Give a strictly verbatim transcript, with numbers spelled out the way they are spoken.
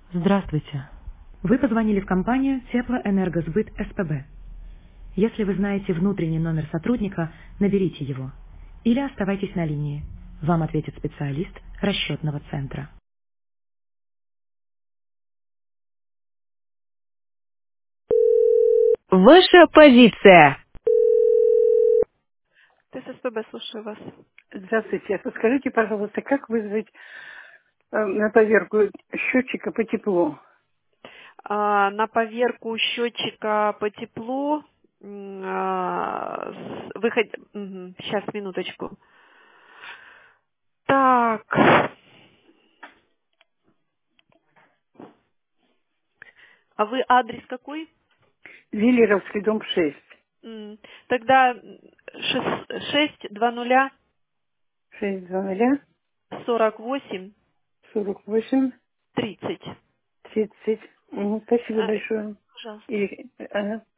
Здравствуйте. Вы позвонили в компанию Теплоэнергосбыт СПБ. Если вы знаете внутренний номер сотрудника, наберите его. Или оставайтесь на линии. Вам ответит специалист расчетного центра. Ваша позиция. ТССПБ, слушаю вас. Здравствуйте. Подскажите, пожалуйста, как вызвать э, на поверку счетчика по теплу? А, на поверку счетчика по теплу м, а, с- выход... Мгм, сейчас, минуточку. Так, а вы адрес какой? Виллеровский дом шесть. М, Тогда шесть два нуля шесть два ноль сорок восемь сорок восемь тридцать. тридцать. Мгм, спасибо А, большое. Пожалуйста. И, ага.